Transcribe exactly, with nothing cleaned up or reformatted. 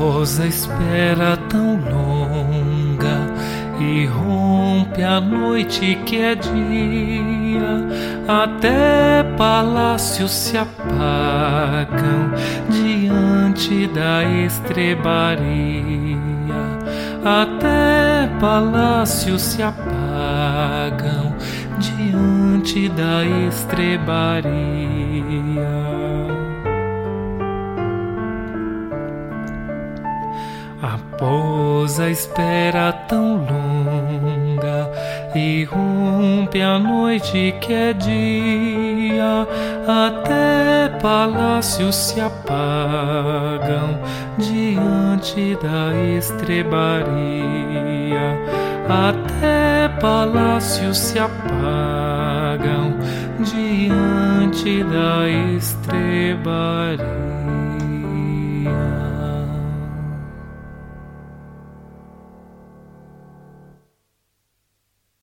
Após a espera tão longa, irrompe a noite que é dia, até palácios se apagam diante da estrebaria, até palácios se apagam diante da estrebaria. Após a espera tão longa, irrompe a noite que é dia, até palácios se apagam diante da estrebaria, até palácios se apagam diante da estrebaria.